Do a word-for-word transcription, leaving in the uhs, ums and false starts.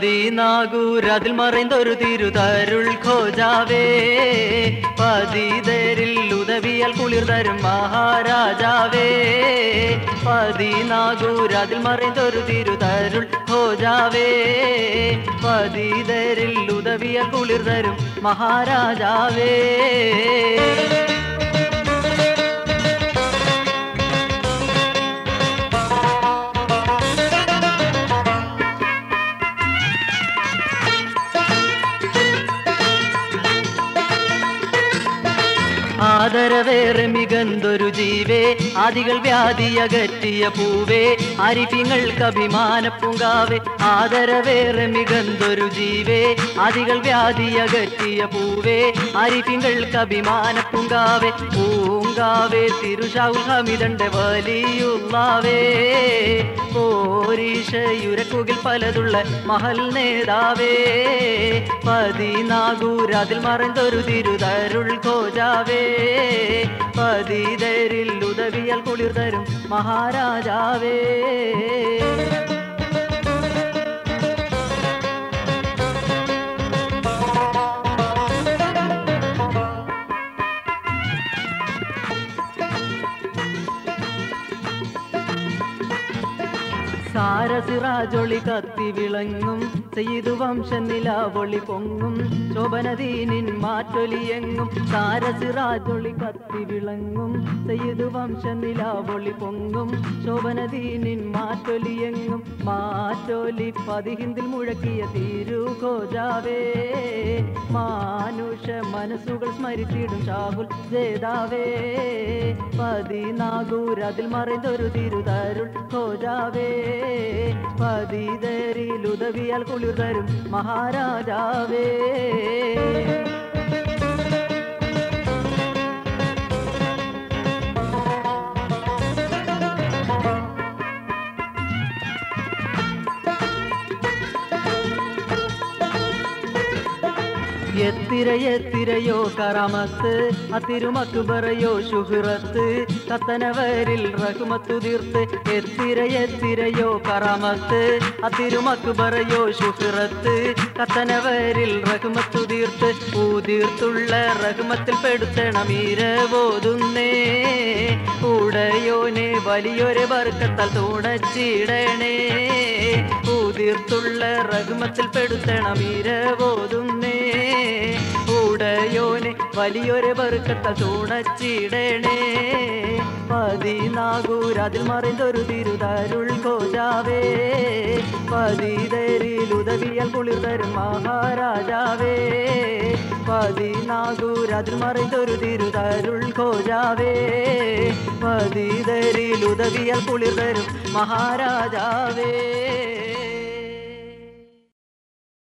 പതിനാകൂരതിൽ മറൈന്തൊരു തിരുതരുൾ ഖോജാവേ പതിതരിൽ ഉദവിയാൽ കുളിർ തരും മഹാരാജാവേ പതിനാകൂരതിൽ മറൈന്തൊരു തിരുതരുൾ ഖോജാവേ പതിതരിൽ ഉദവിയാൽ കുളിർ തരും മഹാരാജാവേ ആദരവേറെ മികന്തൊരു ജീവേ ആദികൾ വ്യാധിയകറ്റിയ പൂവേ അരിഫിങ്ങൾക്ക് അഭിമാന പൂങ്കാവേ ആദരവേറെ മികന്തൊരു ജീവേ ആദികൾ വ്യാധിയകറ്റിയ പൂവേ അരിഫിങ്ങൾക്ക് അഭിമാന പൂങ്കാവേ പൂങ്കാവേ തിരുഷാവുൽ ഹമിദന്റെ വലിയുള്ളാവേ പോരീഷയുരക്കുകിൽ പലതുള്ള മഹൽ നേതാവേ പതിനാകൂരതിൽ മറൈന്തൊരു തിരുതരുൾ ഖോജാവേ പതിതരിൽ ഉദവിയാൽ കുളിർ തരും മഹാരാജാവേ സാരസിറാജൊളി കത്തി വിളങ്ങും ചെയ്തു വംശ നിലാവൊളി പൊങ്ങും ശോഭനദീനിൻ മാറ്റൊലിയെങ്ങും സാരസിറാജൊളി കത്തി വിളങ്ങും ചെയ്തു വംശ നിലാവൊളി പൊങ്ങും ശോഭനദീനിൻ മാറ്റൊലിയെങ്ങും മാറ്റൊലി പതിഹിന്ദിൽ മുഴക്കിയ തിരു ഖോജാവേ മാനുഷ മനസ്സുകൾ സ്മരിച്ചിടും ഷാഹുൽ ജേതാവേ പതിനാകൂരതിൽ മറൈന്തൊരു തിരുതരുൾ ഖോജാവേ പതിതരിൽ ഉദവിയാൽ കുളിർ തരും മഹാരാജാവേ എത്തിര എത്തിരയോ കറാമത്ത് അതിരുമക്ബറയോ ശുഹ്റത്ത് കത്തനവരിൽ റഹ്മത്തു തീർത്ത് എത്തിര എത്തിരയോ കറാമത്ത് അതിരുമക്ബറയോ ശുഹ്റത്ത് കത്തനവരിൽ റഹ്മത്തു തീർത്ത് ഊതീർത്തുള്ള റഹ്മത്തിൽ പെടുത്തണം ഈരവോതുന്നേ ഉടയോനെ വലിയൊരു ബർക്കത്താൽ തുണച്ചിടണേ ഊതീർത്തുള്ള റഹ്മത്തിൽ പെടുത്തണം ഈരവോതുന്നേ ഉടയോനെ വലിയൊരു ബർക്കത്താൽ തുണച്ചിടണേ പതിനാകൂരതിൽ മറൈന്തൊരു തിരുതരുൾ ഖോജാവേ പതിതരിൽ ഉദവിയാൽ കുളിർ തരും മഹാരാജാവേ പതിനാകൂരതിൽ മറൈന്തൊരു തിരുതരുൾ ഖോജാവേ പതിതരിൽ ഉദവിയാൽ കുളിർ തരും മഹാരാജാവേ